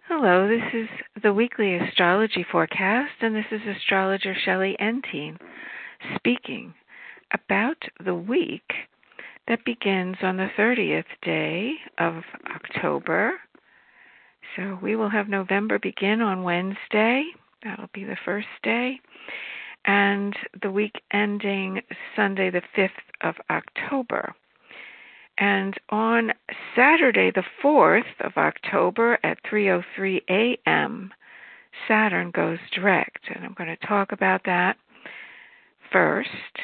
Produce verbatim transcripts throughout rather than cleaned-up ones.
Hello, this is the weekly astrology forecast, and this is astrologer Shelley Entine speaking about the week that begins on the thirtieth day of October. So we will have November begin on Wednesday. That'll be the first day. And the week ending Sunday, the fifth of October. And on Saturday, the fourth of October at three oh three a.m., Saturn goes direct. And I'm going to talk about that first.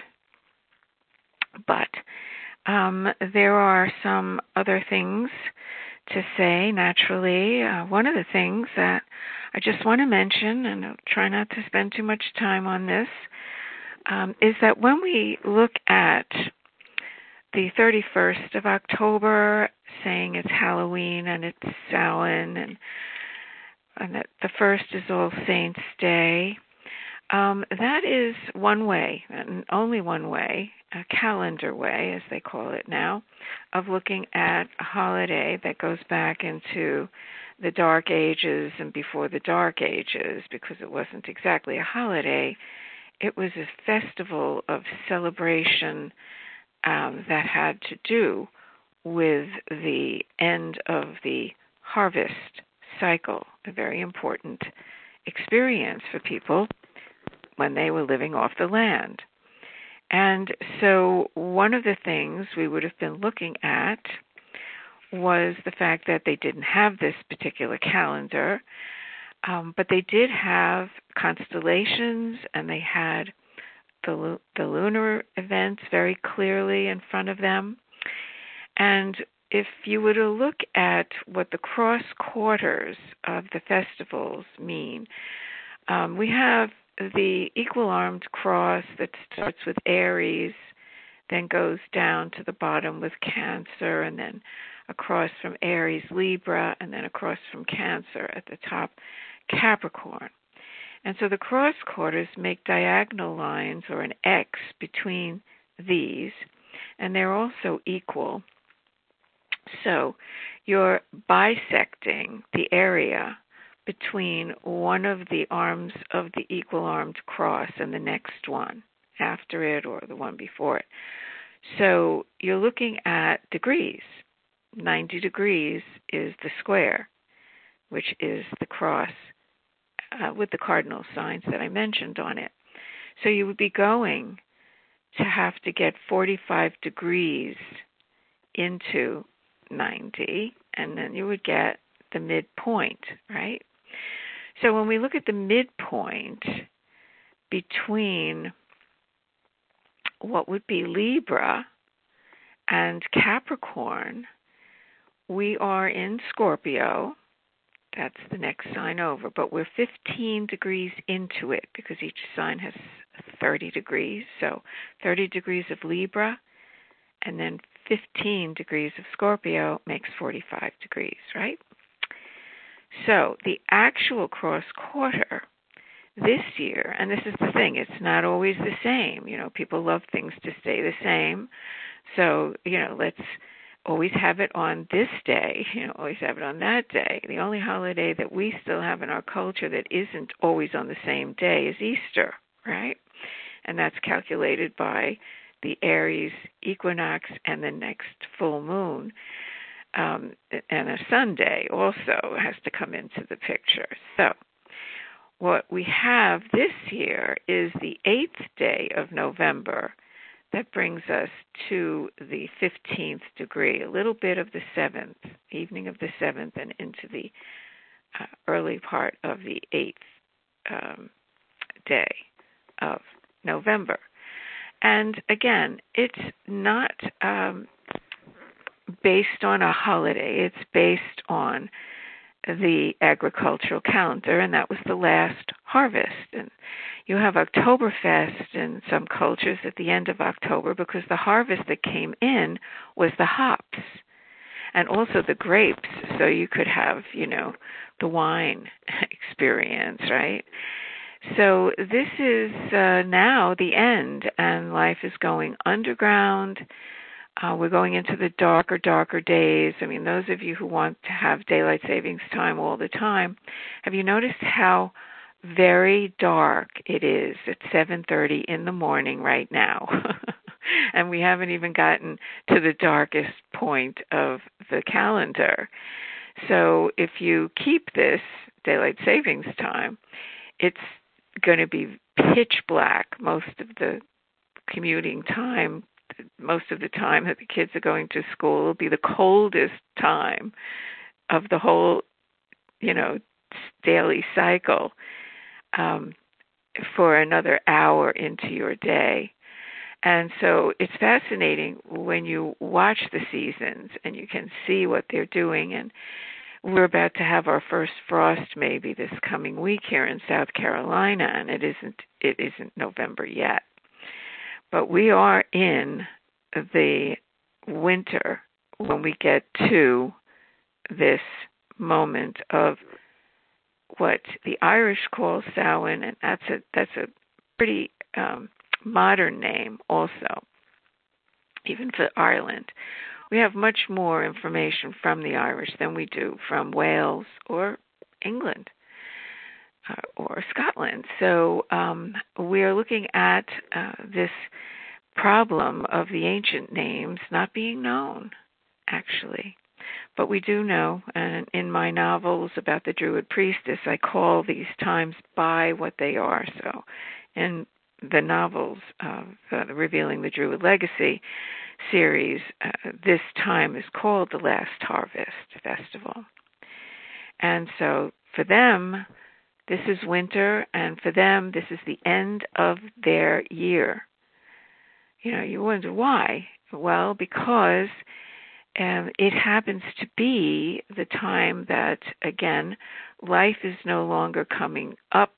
But um, there are some other things to say, naturally. Uh, one of the things that I just want to mention, and I'll try not to spend too much time on this, um, is that when we look at the thirty-first of October, saying it's Halloween and it's Samhain, and, and that the first is All Saints' Day, um, that is one way, and only one way, a calendar way, as they call it now, of looking at a holiday that goes back into the Dark Ages and before the Dark Ages, because it wasn't exactly a holiday. It was a festival of celebration Um, that had to do with the end of the harvest cycle, a very important experience for people when they were living off the land. And so one of the things we would have been looking at was the fact that they didn't have this particular calendar, um, but they did have constellations, and they had The, the lunar events very clearly in front of them. And if you were to look at what the cross quarters of the festivals mean, um, we have the equal-armed cross that starts with Aries, then goes down to the bottom with Cancer, and then across from Aries, Libra, and then across from Cancer at the top, Capricorn. And so the cross quarters make diagonal lines, or an X, between these, and they're also equal. So you're bisecting the area between one of the arms of the equal-armed cross and the next one after it, or the one before it. So you're looking at degrees. ninety degrees is the square, which is the cross, Uh, with the cardinal signs that I mentioned on it. So you would be going to have to get forty-five degrees into ninety, and then you would get the midpoint, right? So when we look at the midpoint between what would be Libra and Capricorn, we are in Scorpio. That's the next sign over, but we're fifteen degrees into it because each sign has thirty degrees. So thirty degrees of Libra and then fifteen degrees of Scorpio makes forty-five degrees, right? So the actual cross quarter this year, and this is the thing, it's not always the same. You know, people love things to stay the same. So, you know, let's always have it on this day, you know, always have it on that day. The only holiday that we still have in our culture that isn't always on the same day is Easter, right? And that's calculated by the Aries equinox and the next full moon. Um, and a Sunday also has to come into the picture. So what we have this year is the eighth day of November. That brings us to the fifteenth degree, a little bit of the seventh, evening of the seventh, and into the uh, early part of the eighth um, day of November. And again, it's not um, based on a holiday. It's based on the agricultural calendar, and that was the last harvest. And you have Oktoberfest in some cultures at the end of October because the harvest that came in was the hops and also the grapes, so you could have, you know, the wine experience, right? So this is uh, now the end, and life is going underground. Uh, we're going into the darker, darker days. I mean, those of you who want to have daylight savings time all the time, have you noticed how very dark it is at seven thirty in the morning right now? And we haven't even gotten to the darkest point of the calendar. So if you keep this daylight savings time, it's going to be pitch black most of the commuting time. Most of the time that the kids are going to school, will be the coldest time of the whole, you know, daily cycle um, for another hour into your day. And so it's fascinating when you watch the seasons and you can see what they're doing. And we're about to have our first frost maybe this coming week here in South Carolina, and it isn't it isn't November yet. But we are in the winter when we get to this moment of what the Irish call Samhain, and that's a that's a pretty um, modern name also, even for Ireland. We have much more information from the Irish than we do from Wales or England uh, or Scotland. So um, we are looking at uh, this problem of the ancient names not being known, actually. But we do know, and in my novels about the Druid priestess, I call these times by what they are. So in the novels of uh, the Revealing the Druid Legacy series, uh, this time is called the Last Harvest Festival. And so for them, this is winter, and for them, this is the end of their year. You know, you wonder why. Well, because um, it happens to be the time that, again, life is no longer coming up.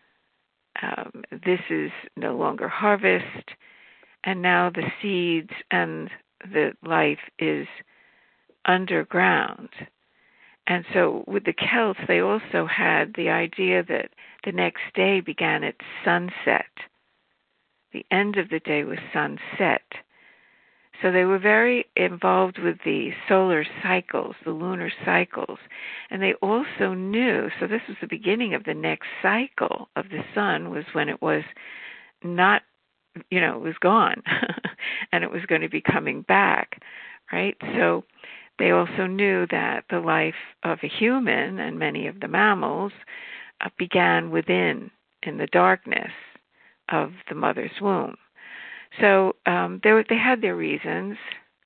Um, this is no longer harvest, and now the seeds and the life is underground. And so with the Celts, they also had the idea that the next day began at sunset. The end of the day was sunset. So they were very involved with the solar cycles, the lunar cycles. And they also knew, so this was the beginning of the next cycle of the sun, was when it was not, you know, it was gone. And it was going to be coming back, right? So they also knew that the life of a human and many of the mammals uh, began within, in the darkness of the mother's womb. So um, they were, they had their reasons,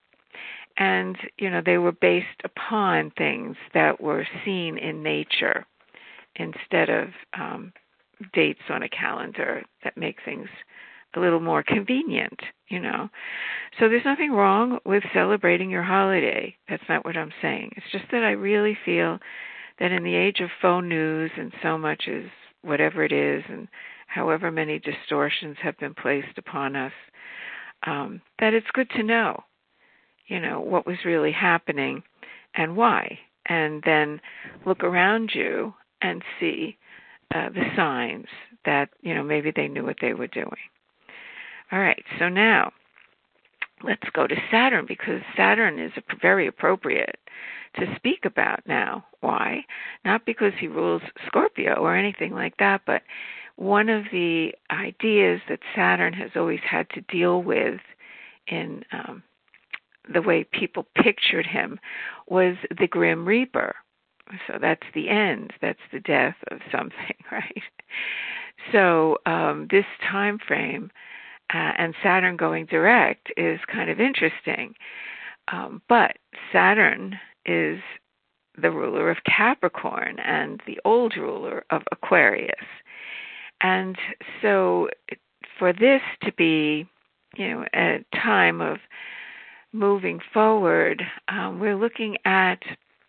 and you know they were based upon things that were seen in nature instead of um, dates on a calendar that make things a little more convenient. You know, so there's nothing wrong with celebrating your holiday. That's not what I'm saying. It's just that I really feel that in the age of faux news and so much is whatever it is, and however many distortions have been placed upon us, um, that it's good to know, you know, what was really happening and why, and then look around you and see uh, the signs that, you know, maybe they knew what they were doing. All right, so now let's go to Saturn, because Saturn is a, very appropriate to speak about now. Why? Not because he rules Scorpio or anything like that, but one of the ideas that Saturn has always had to deal with in um, the way people pictured him was the Grim Reaper. So that's the end. That's the death of something, right? So um, this time frame uh, and Saturn going direct is kind of interesting. Um, but Saturn is the ruler of Capricorn and the old ruler of Aquarius. And so for this to be, you know, a time of moving forward, um, we're looking at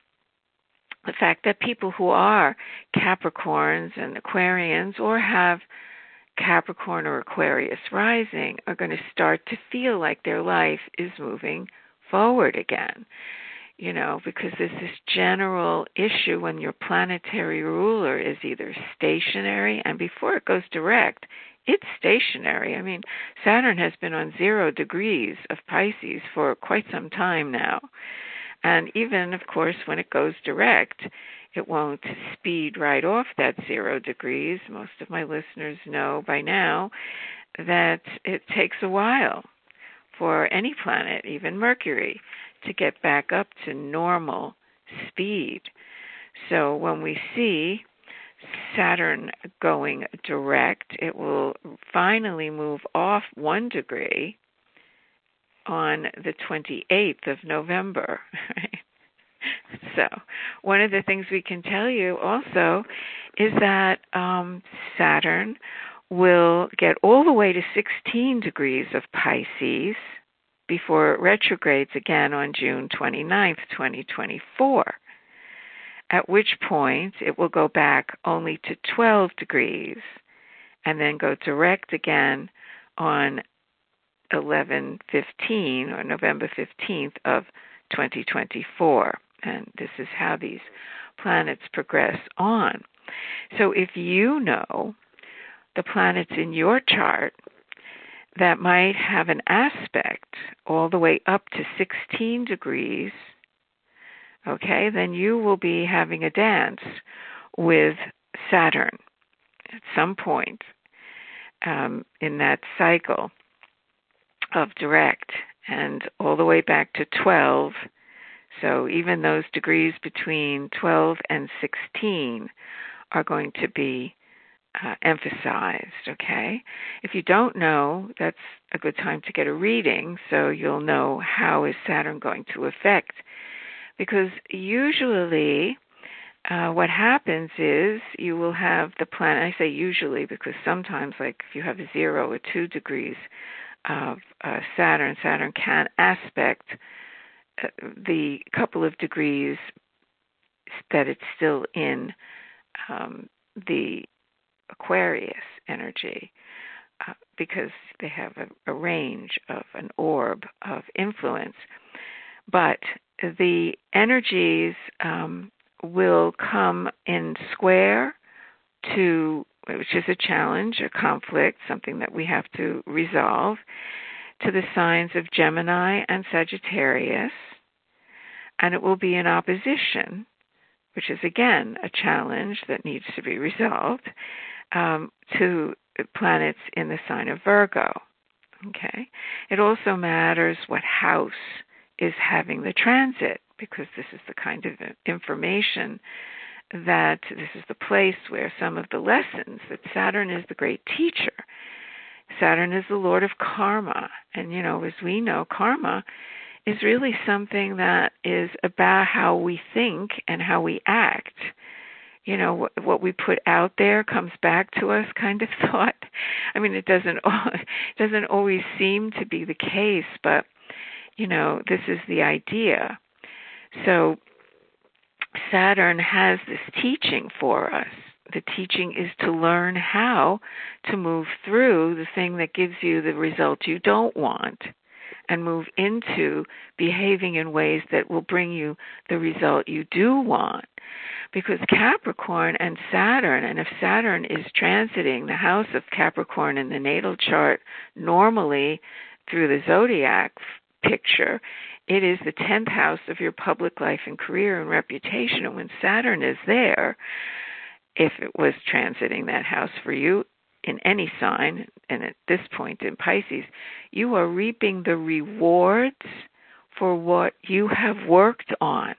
the fact that people who are Capricorns and Aquarians or have Capricorn or Aquarius rising are going to start to feel like their life is moving forward again. you know, because there's this general issue when your planetary ruler is either stationary, and before it goes direct, it's stationary. I mean, Saturn has been on zero degrees of Pisces for quite some time now. And even, of course, when it goes direct, it won't speed right off that zero degrees. Most of my listeners know by now that it takes a while for any planet, even Mercury, to get back up to normal speed. So when we see Saturn going direct, it will finally move off one degree on the twenty-eighth of November. Right? So one of the things we can tell you also is that um, Saturn will get all the way to sixteen degrees of Pisces before it retrogrades again on June twenty-ninth, twenty twenty-four, at which point it will go back only to twelve degrees and then go direct again on eleven fifteen or November fifteenth of twenty twenty-four. And this is how these planets progress on. So if you know the planets in your chart that might have an aspect all the way up to sixteen degrees, okay, then you will be having a dance with Saturn at some point um, in that cycle of direct, and all the way back to twelve. So even those degrees between twelve and sixteen are going to be uh, emphasized, okay? If you don't know, that's a good time to get a reading so you'll know how is Saturn going to affect. Because usually uh, what happens is you will have the planet, I say usually because sometimes, like if you have a zero or two degrees of uh, Saturn, Saturn can aspect uh, the couple of degrees that it's still in um, the Aquarius energy uh, because they have a, a range of an orb of influence. But the energies um, will come in square to, which is a challenge, a conflict, something that we have to resolve, to the signs of Gemini and Sagittarius, and it will be in opposition, which is again a challenge that needs to be resolved, um, to planets in the sign of Virgo. Okay. It also matters what house is having the transit, because this is the kind of information that this is the place where some of the lessons that Saturn is the great teacher. Saturn is the Lord of karma. And, you know, as we know, karma is really something that is about how we think and how we act. You know, what, what we put out there comes back to us kind of thought. I mean, it doesn't, it doesn't always seem to be the case, but, you know, this is the idea. So Saturn has this teaching for us. The teaching is to learn how to move through the thing that gives you the result you don't want and move into behaving in ways that will bring you the result you do want. Because Capricorn and Saturn, and if Saturn is transiting the house of Capricorn in the natal chart normally through the zodiac picture, it is the tenth house of your public life and career and reputation. And when Saturn is there, if it was transiting that house for you in any sign, and at this point in Pisces, you are reaping the rewards for what you have worked on.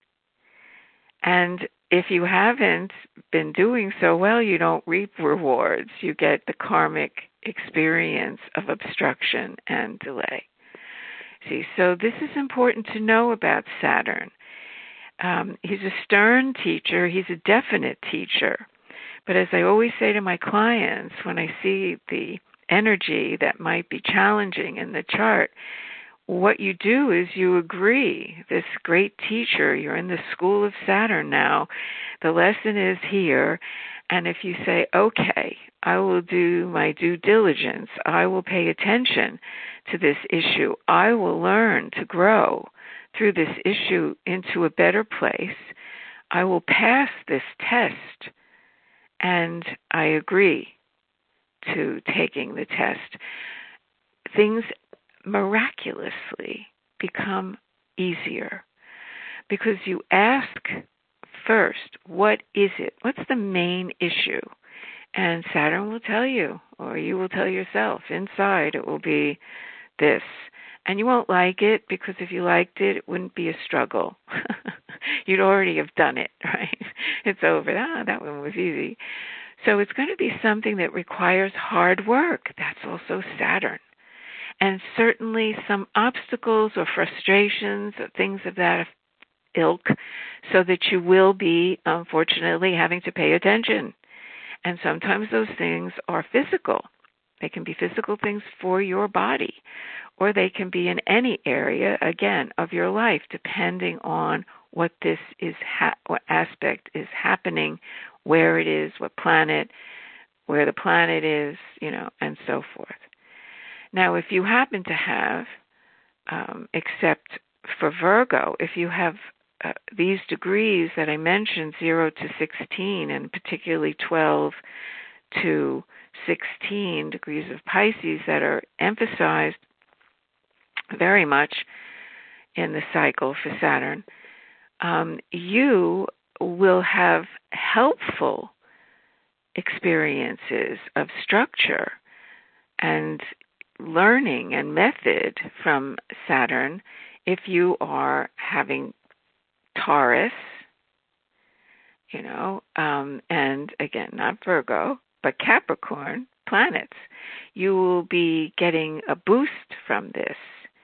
And if you haven't been doing so well, you don't reap rewards. You get the karmic experience of obstruction and delay. See, so this is important to know about Saturn. Um, he's a stern teacher. He's a definite teacher. But as I always say to my clients, when I see the energy that might be challenging in the chart, what you do is you agree. This great teacher, you're in the school of Saturn now. The lesson is here. And if you say, okay, I will do my due diligence, I will pay attention to this issue, I will learn to grow through this issue into a better place. I will pass this test, and I agree to taking the test. Things miraculously become easier because you ask first, what is it? What's the main issue? And Saturn will tell you, or you will tell yourself. Inside it will be this. And you won't like it, because if you liked it, it wouldn't be a struggle. You'd already have done it, right? It's over. Ah, that one was easy. So it's going to be something that requires hard work. That's also Saturn. And certainly some obstacles or frustrations or things of that ilk, so that you will be, unfortunately, having to pay attention. And sometimes those things are physical. They can be physical things for your body, or they can be in any area, again, of your life, depending on what this is, ha- what aspect is happening, where it is, what planet, where the planet is, you know, and so forth. Now, if you happen to have, um, except for Virgo, if you have uh, these degrees that I mentioned, zero to sixteen, and particularly twelve to sixteen degrees of Pisces that are emphasized very much in the cycle for Saturn, um, you will have helpful experiences of structure and learning and method from Saturn if you are having Taurus, you know, um, and again, not Virgo, but Capricorn planets. You will be getting a boost from this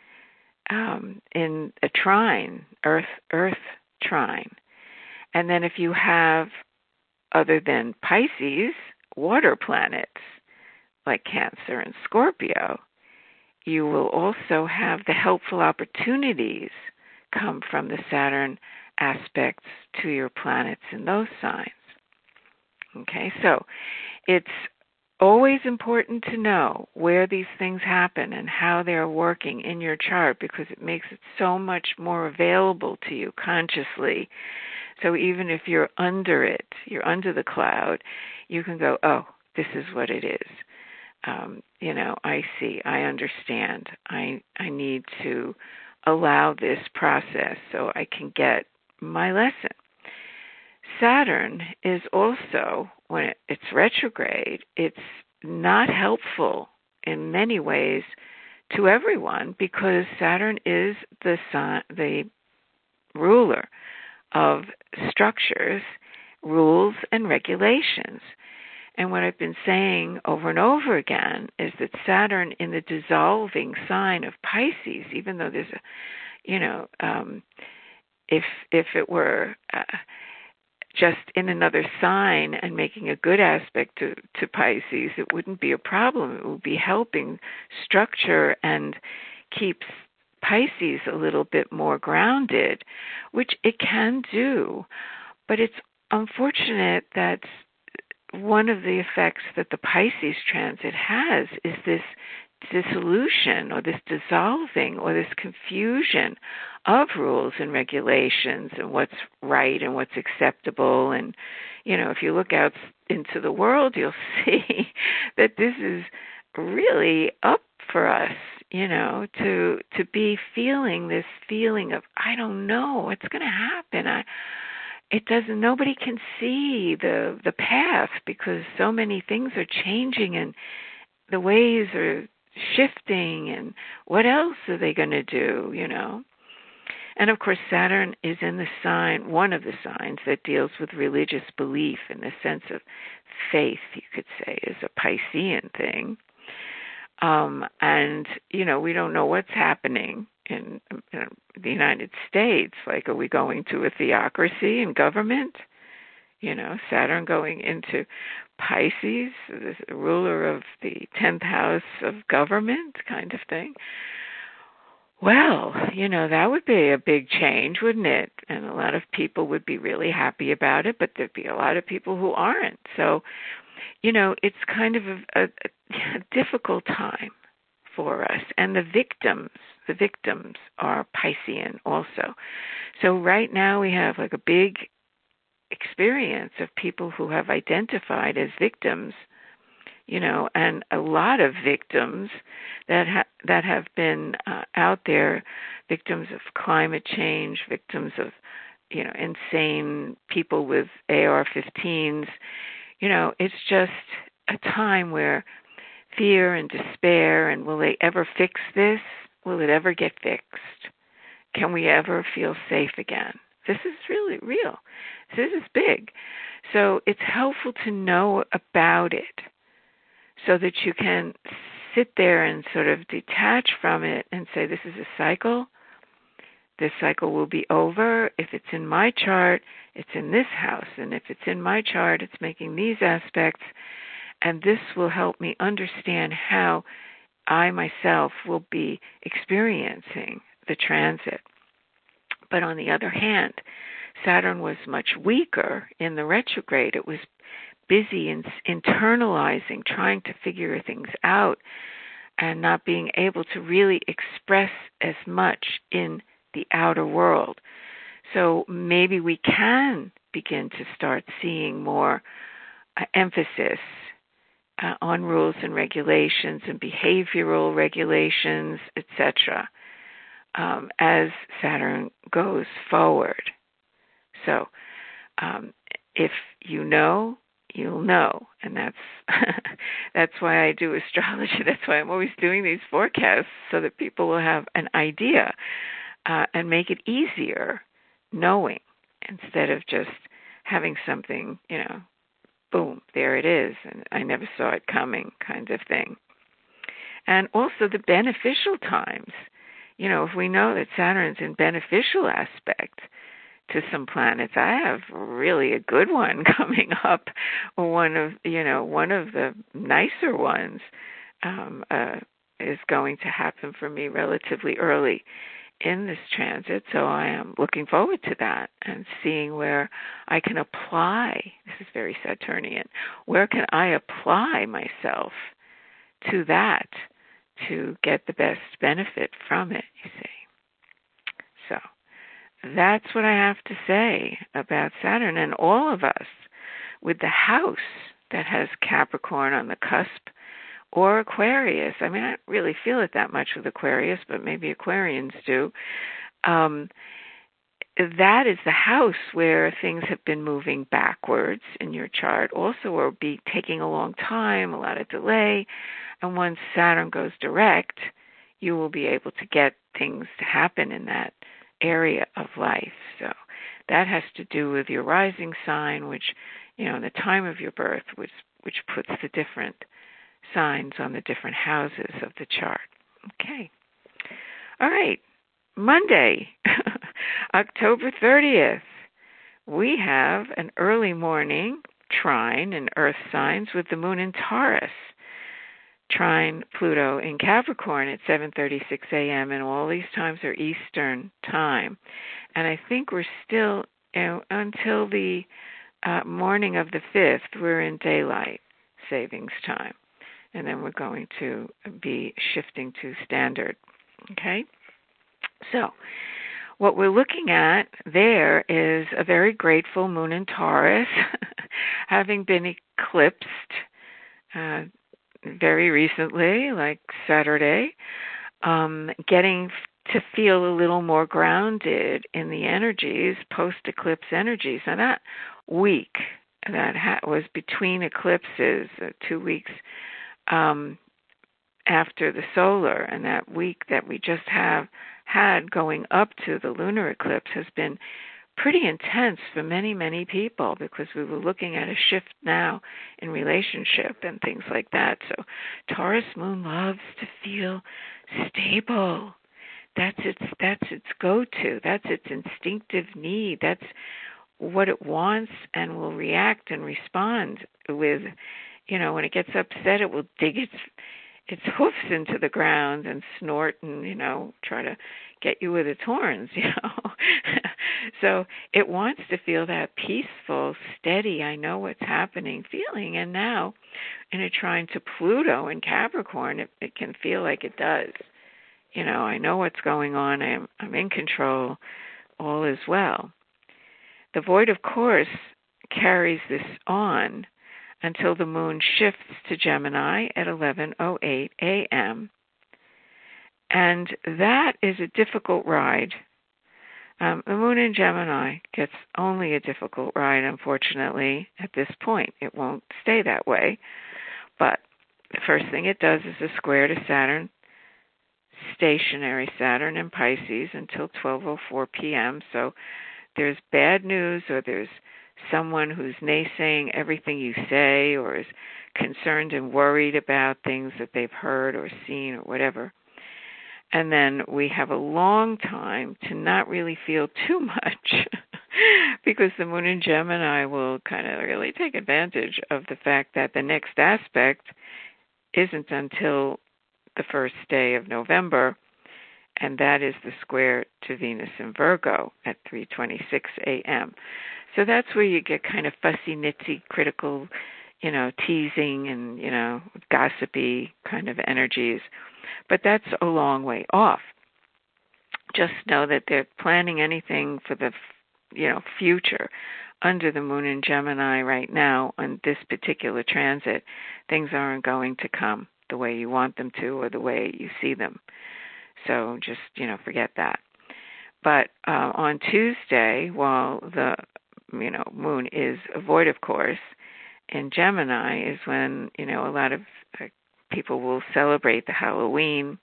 um, in a trine, Earth, Earth trine. And then if you have, other than Pisces, water planets like Cancer and Scorpio, you will also have the helpful opportunities come from the Saturn aspects to your planets in those signs. Okay, so it's always important to know where these things happen and how they're working in your chart, because it makes it so much more available to you consciously. So even if you're under it, you're under the cloud, you can go, oh, this is what it is. Um, you know, I see, I understand. I I need to allow this process so I can get my lesson. Saturn is also, when it, it's retrograde, it's not helpful in many ways to everyone, because Saturn is the sun, the ruler of structures, rules, and regulations. And what I've been saying over and over again is that Saturn in the dissolving sign of Pisces, even though there's a, you know, um, if if it were uh, just in another sign and making a good aspect to, to Pisces, it wouldn't be a problem. It would be helping structure and keeps Pisces a little bit more grounded, which it can do. But it's unfortunate that one of the effects that the Pisces transit has is this dissolution or this dissolving or this confusion of rules and regulations and what's right and what's acceptable. And, you know, if you look out into the world, you'll see that this is really up for us, you know, to to be feeling this feeling of, I don't know what's going to happen. I It doesn't, nobody can see the the path, because so many things are changing and the ways are shifting, and what else are they going to do, you know? And of course, Saturn is in the sign, one of the signs that deals with religious belief in the sense of faith, you could say, is a Piscean thing. Um, and, you know, we don't know what's happening in, in the United States. Like, are we going to a theocracy in government? You know, Saturn going into Pisces, the ruler of the tenth house of government kind of thing. Well, you know, that would be a big change, wouldn't it? And a lot of people would be really happy about it, but there'd be a lot of people who aren't. So, you know, it's kind of a, a, a difficult time for us. And the victims, the victims are Piscean also. So right now we have like a big experience of people who have identified as victims, you know, and a lot of victims that ha- that have been uh, out there, victims of climate change, victims of, you know, insane people with A R fifteens. You know, it's just a time where fear and despair, and will they ever fix this? Will it ever get fixed? Can we ever feel safe again? This is really real. This is big. So it's helpful to know about it so that you can sit there and sort of detach from it and say, this is a cycle. This cycle will be over. If it's in my chart, it's in this house. And if it's in my chart, it's making these aspects. And this will help me understand how I myself will be experiencing the transit. But on the other hand, Saturn was much weaker in the retrograde. It was busy in internalizing, trying to figure things out, and not being able to really express as much in the outer world. So maybe we can begin to start seeing more uh, emphasis uh, on rules and regulations and behavioral regulations, et cetera, um, as Saturn goes forward. So um, if you know, you'll know, and that's that's why I do astrology. That's why I'm always doing these forecasts, so that people will have an idea uh, and make it easier knowing, instead of just having something, you know, boom, there it is, and I never saw it coming kind of thing. And also the beneficial times. You know, if we know that Saturn's in beneficial aspect to some planets, I have really a good one coming up, one of, you know, one of the nicer ones um, uh, is going to happen for me relatively early in this transit. So I am looking forward to that and seeing where I can apply, this is very Saturnian, where can I apply myself to that to get the best benefit from it, you see. So that's what I have to say about Saturn. And all of us with the house that has Capricorn on the cusp, or Aquarius. I mean, I don't really feel it that much with Aquarius, but maybe Aquarians do. Um, that is the house where things have been moving backwards in your chart, also, or be taking a long time, a lot of delay. And once Saturn goes direct, you will be able to get things to happen in that area of life. So that has to do with your rising sign, which, you know, the time of your birth, which which puts the different signs on the different houses of the chart. Okay. All right. Monday, October thirtieth, we have an early morning trine in earth signs with the moon in Taurus. Trine Pluto in Capricorn at seven thirty-six a.m. and all these times are Eastern time. And I think we're still, you know, until the uh, morning of the fifth, we're in daylight savings time. And then we're going to be shifting to standard. Okay? So what we're looking at there is a very grateful moon in Taurus, having been eclipsed uh, very recently, like Saturday, um, getting to feel a little more grounded in the energies, post-eclipse energies. And that week that ha- was between eclipses, uh, two weeks um, after the solar, and that week that we just have had going up to the lunar eclipse has been pretty intense for many, many people, because we were looking at a shift now in relationship and things like that. So Taurus moon loves to feel stable. That's its that's its go-to. That's its instinctive need. That's what it wants and will react and respond with. You know, when it gets upset, it will dig its its hoofs into the ground and snort and, you know, try to get you with its horns, you know. So it wants to feel that peaceful, steady, I know what's happening feeling. And now in a trine to Pluto in Capricorn, it, it can feel like it does. You know, I know what's going on. I'm, I'm in control. All is well. The void, of course, carries this on until the moon shifts to Gemini at eleven oh eight a.m. And that is a difficult ride. Um, the moon in Gemini gets only a difficult ride, unfortunately, at this point. It won't stay that way. But the first thing it does is a square to Saturn, stationary Saturn in Pisces until twelve oh four p.m. So there's bad news, or there's someone who's naysaying everything you say, or is concerned and worried about things that they've heard or seen or whatever. And then we have a long time to not really feel too much because the moon in Gemini will kind of really take advantage of the fact that the next aspect isn't until the first day of November, and that is the square to Venus in Virgo at three twenty-six a.m. So that's where you get kind of fussy, nitsy, critical, you know, teasing and, you know, gossipy kind of energies. But that's a long way off. Just know that they're planning anything for the, you know, future under the moon in Gemini right now on this particular transit. Things aren't going to come the way you want them to or the way you see them. So just, you know, forget that. But uh, on Tuesday, while the, you know, moon is void, of course, in Gemini is when, you know, a lot of uh, people will celebrate the Halloween.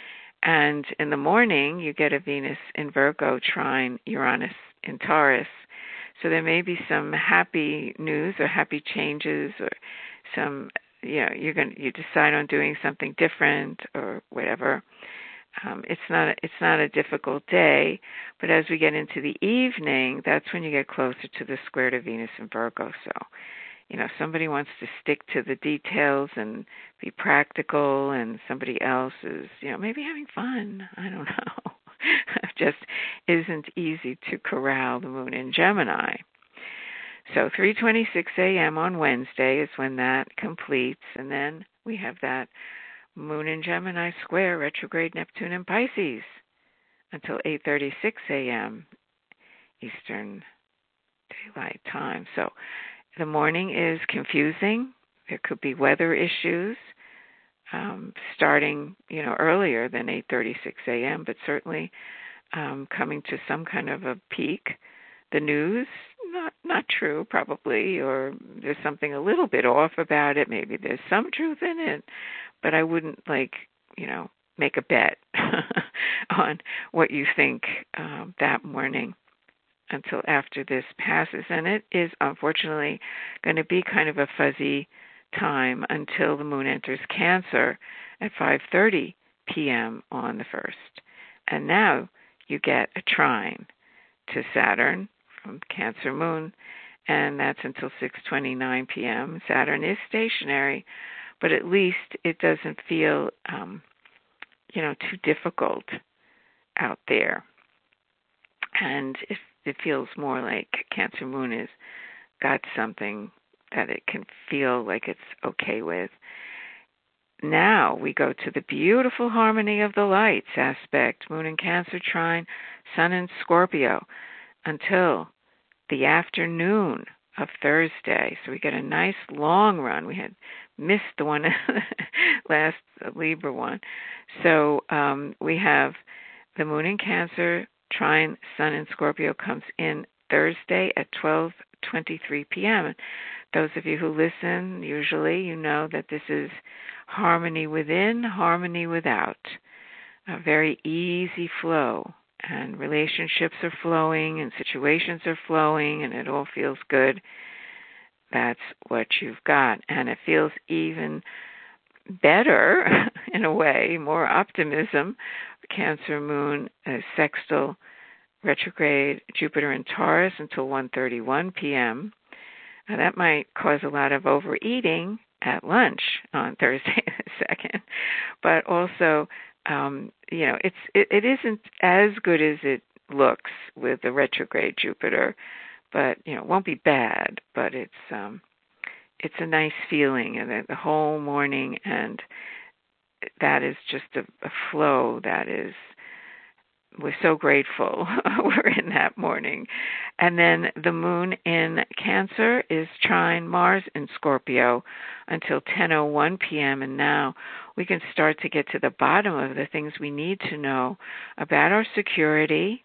And in the morning, you get a Venus in Virgo trine Uranus in Taurus. So there may be some happy news or happy changes or some, you know, you're going you decide on doing something different or whatever. Um, it's not a, it's not a difficult day, but as we get into the evening, that's when you get closer to the square to Venus in Virgo. So, you know, somebody wants to stick to the details and be practical, and somebody else is, you know, maybe having fun. I don't know. It just isn't easy to corral the moon in Gemini. So three twenty-six a.m. on Wednesday is when that completes, and then we have that moon in Gemini square retrograde Neptune in Pisces until eight thirty-six a.m. Eastern Daylight Time. So the morning is confusing. There could be weather issues um, starting, you know, earlier than eight thirty-six a.m., but certainly um, coming to some kind of a peak. The news, not not true probably, or there's something a little bit off about it. Maybe there's some truth in it, but I wouldn't, like, you know, make a bet on what you think um, that morning until after this passes. And it is unfortunately going to be kind of a fuzzy time until the moon enters Cancer at five thirty p.m. on the first. And now you get a trine to Saturn from Cancer moon, and that's until six twenty-nine p.m. Saturn is stationary, but at least it doesn't feel, um, you know, too difficult out there. And if it feels more like Cancer moon has got something that it can feel like it's okay with. Now we go to the beautiful harmony of the lights aspect, moon in Cancer trine, sun in Scorpio, until the afternoon of Thursday. So we get a nice long run. We had missed the one last Libra one. So um, we have the moon in Cancer trine, sun in Scorpio comes in Thursday at twelve twenty-three p.m. Those of you who listen, usually you know that this is harmony within, harmony without. A very easy flow, and relationships are flowing, and situations are flowing, and it all feels good. That's what you've got. And it feels even better, in a way, more optimism. Cancer moon is sextile retrograde Jupiter in Taurus until one thirty-one p.m. Now, that might cause a lot of overeating at lunch on Thursday the second, but also, um, you know, it's it, it isn't as good as it looks with the retrograde Jupiter, but you know, it won't be bad, but it's um it's a nice feeling, and the, the whole morning, and that is just a, a flow that is, we're so grateful we're in that morning. And then the moon in Cancer is trine Mars in Scorpio until ten oh one p.m. And now we can start to get to the bottom of the things we need to know about our security,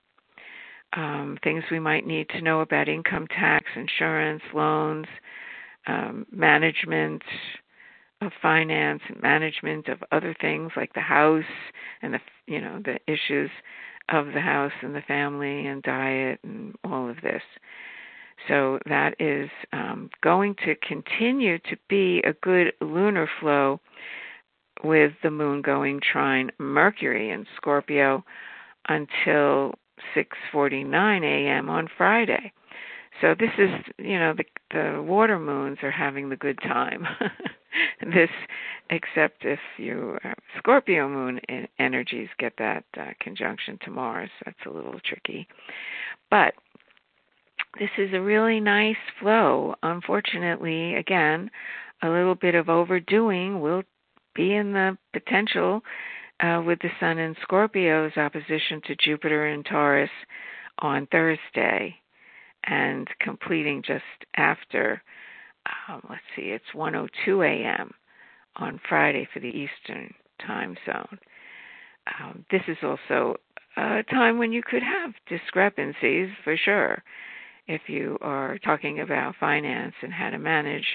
um, things we might need to know about income tax, insurance, loans, um, management of finance, and management of other things like the house and the, you know, the issues of the house and the family and diet and all of this. So that is um, going to continue to be a good lunar flow with the moon going trine Mercury in Scorpio until six forty-nine a.m. on Friday. So this is, you know, the, the water moons are having the good time. This, except if you uh, Scorpio moon energies get that uh, conjunction to Mars, that's a little tricky. But this is a really nice flow. Unfortunately, again, a little bit of overdoing will be in the potential uh, with the Sun in Scorpio's opposition to Jupiter in Taurus on Thursday, and completing just after, um, let's see, it's one oh two a.m. on Friday for the Eastern time zone. Um, this is also a time when you could have discrepancies, for sure, if you are talking about finance and how to manage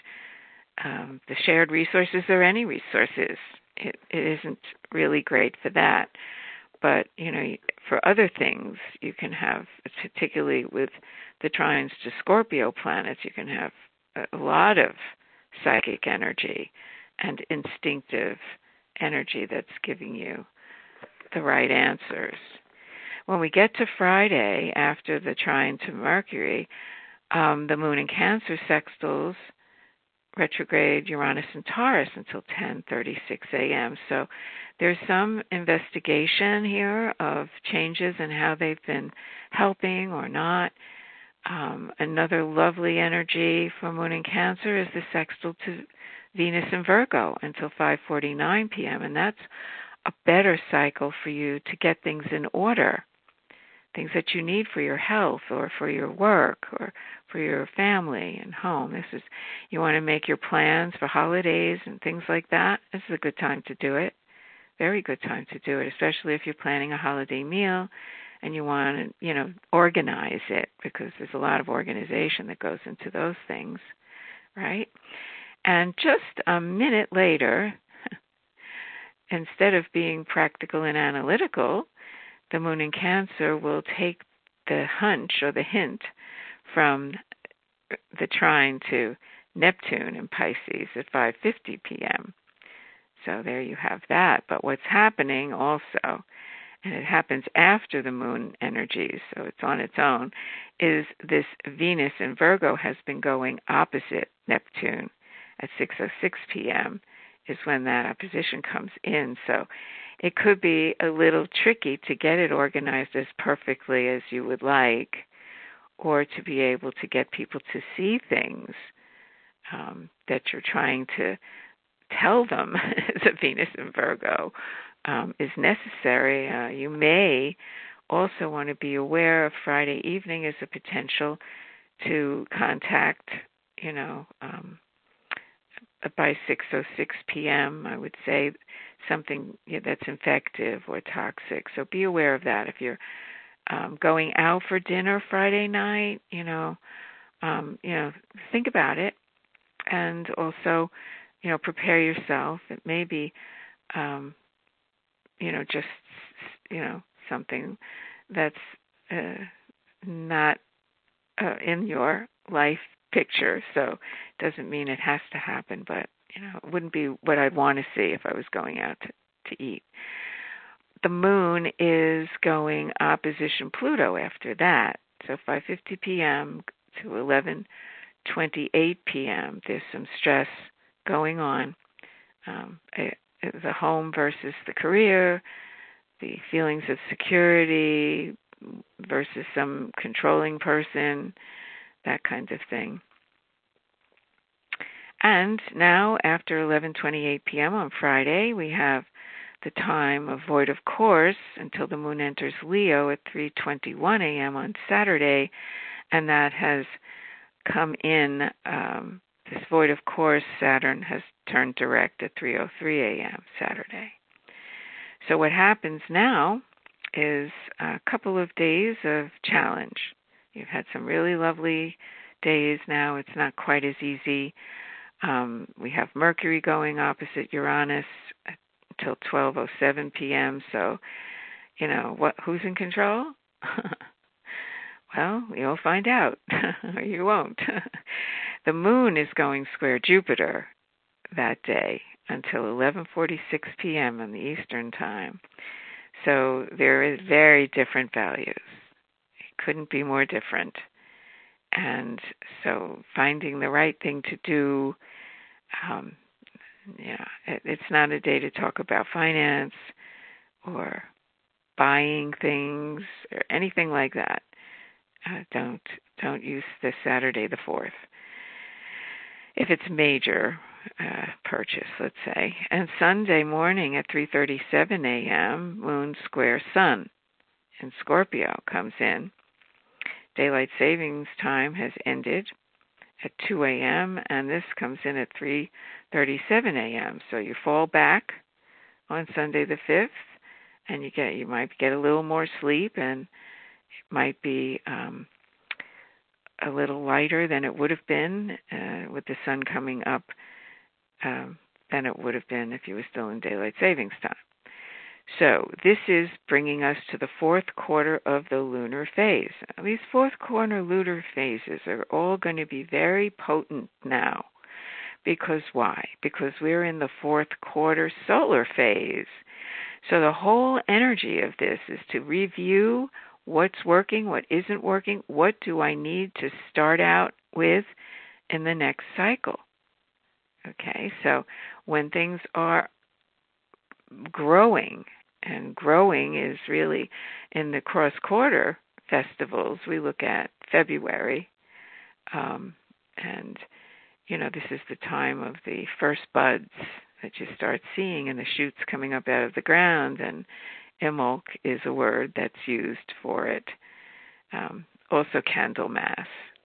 um, the shared resources or any resources. It, it isn't really great for that. But, you know, for other things, you can have, particularly with the trines to Scorpio planets, you can have a lot of psychic energy and instinctive energy that's giving you the right answers. When we get to Friday, after the trine to Mercury, um, the moon in Cancer sextiles retrograde Uranus and Taurus until ten thirty-six a.m. So there's some investigation here of changes and how they've been helping or not. Um, another lovely energy for moon in Cancer is the sextile to Venus in Virgo until five forty-nine p.m. And that's a better cycle for you to get things in order, things that you need for your health or for your work or for your family and home. This is, you want to make your plans for holidays and things like that. This is a good time to do it. Very good time to do it, especially if you're planning a holiday meal and you want to, you know, organize it, because there's a lot of organization that goes into those things, right? And just a minute later, instead of being practical and analytical, the moon in Cancer will take the hunch or the hint from the trine to Neptune in Pisces at five fifty p.m. So there you have that. But what's happening also, and it happens after the moon energies, so it's on its own, is this Venus in Virgo has been going opposite Neptune at six oh six p.m. is when that opposition comes in. So it could be a little tricky to get it organized as perfectly as you would like, or to be able to get people to see things um, that you're trying to tell them as a Venus in Virgo um, is necessary. Uh, you may also want to be aware of Friday evening as a potential to contact, you know, um, by six oh six p.m., I would say something yeah, that's infective or toxic. So be aware of that. If you're um, going out for dinner Friday night, you know, um, you know, think about it, and also, you know, prepare yourself. It may be, um, you know, just, you know, something that's uh, not uh, in your life picture, so it doesn't mean it has to happen, but you know, it wouldn't be what I'd want to see if I was going out to, to eat. The moon is going opposition Pluto after that, so five fifty p.m. to eleven twenty-eight p.m. There's some stress going on. Um, it, the home versus the career, the feelings of security, versus some controlling person, that kind of thing. And now, after eleven twenty-eight p.m. on Friday, we have the time of void of course until the moon enters Leo at three twenty-one a.m. on Saturday, and that has come in, um, this void of course, Saturn has turned direct at three oh three a.m. Saturday. So what happens now is a couple of days of challenge. You've had some really lovely days now. It's not quite as easy. Um, we have Mercury going opposite Uranus until twelve oh seven p.m. So, you know, what? Who's in control? Well, you'll find out, or you won't. The moon is going square Jupiter that day until eleven forty-six p.m. on the Eastern Time. So there is very different values. It couldn't be more different. And so finding the right thing to do, um, yeah, it, it's not a day to talk about finance or buying things or anything like that. Uh, don't don't use this Saturday the fourth. If it's major uh, purchase, let's say. And Sunday morning at three thirty-seven a.m., Moon square Sun in Scorpio comes in. Daylight savings time has ended at two a.m., and this comes in at three thirty-seven a.m. So you fall back on Sunday the fifth, and you get you might get a little more sleep, and it might be um, a little lighter than it would have been uh, with the sun coming up um, than it would have been if you were still in daylight savings time. So this is bringing us to the fourth quarter of the lunar phase. Now, these fourth quarter lunar phases are all going to be very potent now. Because why? Because we're in the fourth quarter solar phase. So the whole energy of this is to review what's working, what isn't working, what do I need to start out with in the next cycle. Okay, so when things are growing, and growing is really in the cross-quarter festivals, we look at February, um, and, you know, this is the time of the first buds that you start seeing and the shoots coming up out of the ground, and Imbolc is a word that's used for it. Um, also Candlemas.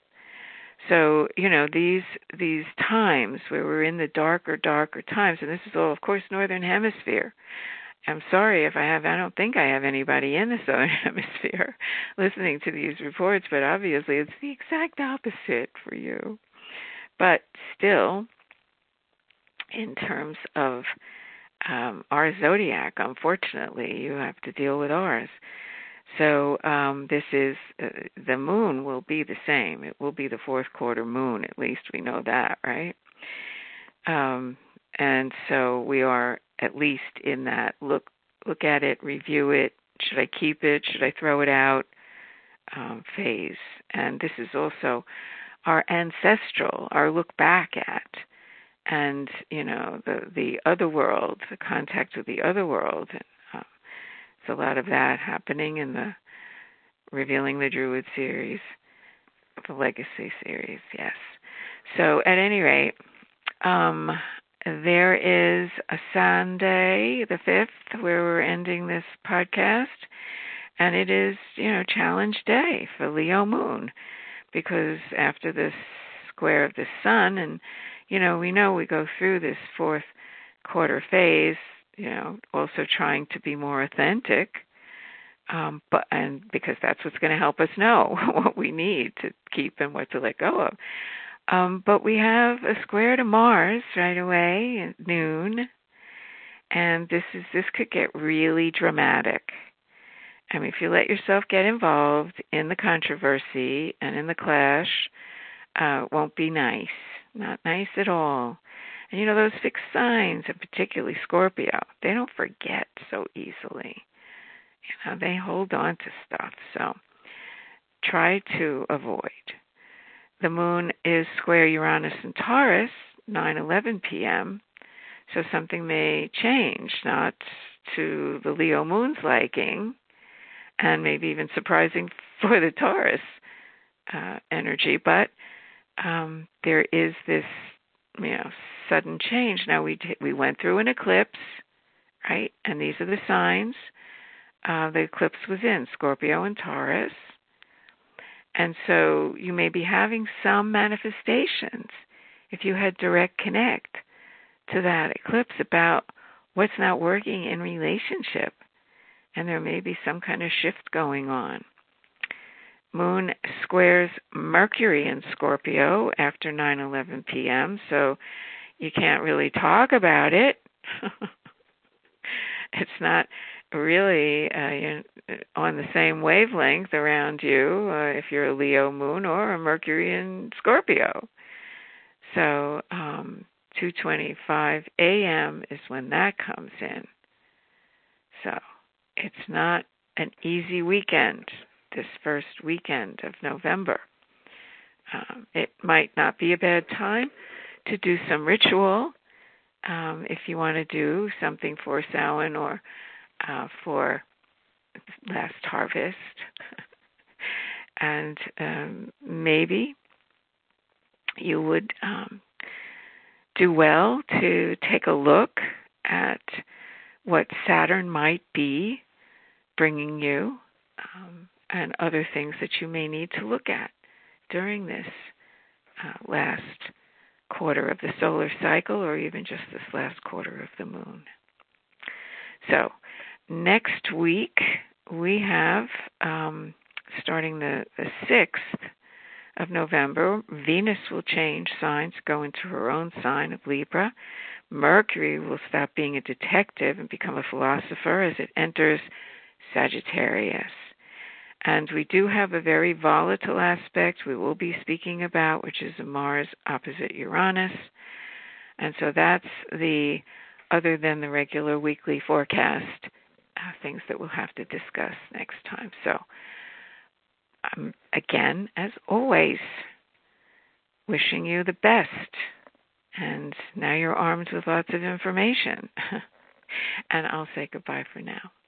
So, you know, these these times where we're in the darker, darker times, and this is all, of course, Northern Hemisphere. I'm sorry if I have, I don't think I have anybody in the Southern Hemisphere listening to these reports, but obviously it's the exact opposite for you. But still, in terms of um, our zodiac, unfortunately, you have to deal with ours. So um, this is, uh, the moon will be the same. It will be the fourth quarter moon, at least we know that, right? Um, and so we are at least in that look look at it, review it, should I keep it, should I throw it out um, phase. And this is also our ancestral, our look back at, and, you know, the, the other world, the contact with the other world. And, uh, there's a lot of that happening in the Revealing the Druid series, the Legacy series, yes. So at any rate, um, there is a Sunday, the fifth, where we're ending this podcast, and it is, you know, challenge day for Leo Moon, because after this square of the sun, and, you know, we know we go through this fourth quarter phase, you know, also trying to be more authentic, um, but and because that's what's going to help us know what we need to keep and what to let go of. Um, but we have a square to Mars right away at noon, and this is this could get really dramatic. I mean, if you let yourself get involved in the controversy and in the clash, uh, it won't be nice. Not nice at all. And you know, those fixed signs, and particularly Scorpio, they don't forget so easily. You know, they hold on to stuff. So try to avoid. The moon is square Uranus and Taurus, nine eleven p.m., so something may change, not to the Leo moon's liking, and maybe even surprising for the Taurus uh, energy. But um, there is this, you know, sudden change. Now we t- we went through an eclipse, right? And these are the signs. Uh, the eclipse was in Scorpio and Taurus. And so you may be having some manifestations if you had direct connect to that eclipse about what's not working in relationship. And there may be some kind of shift going on. Moon squares Mercury in Scorpio after nine eleven p.m., so you can't really talk about it. It's not really uh, on the same wavelength around you uh, if you're a Leo moon or a Mercury in Scorpio. So um, two twenty-five a.m. is when that comes in. So it's not an easy weekend, this first weekend of November. Um, it might not be a bad time to do some ritual um, if you want to do something for Samhain or uh, for last harvest. And um, maybe you would um, do well to take a look at what Saturn might be bringing you, um, and other things that you may need to look at during this uh, last quarter of the solar cycle, or even just this last quarter of the moon. So next week we have, um, starting the, the sixth of November, Venus will change signs, go into her own sign of Libra. Mercury will stop being a detective and become a philosopher as it enters Sagittarius. And we do have a very volatile aspect we will be speaking about, which is a Mars opposite Uranus. And so that's the, other than the regular weekly forecast, uh, things that we'll have to discuss next time. So, um, again, as always, wishing you the best. And now you're armed with lots of information. And I'll say goodbye for now.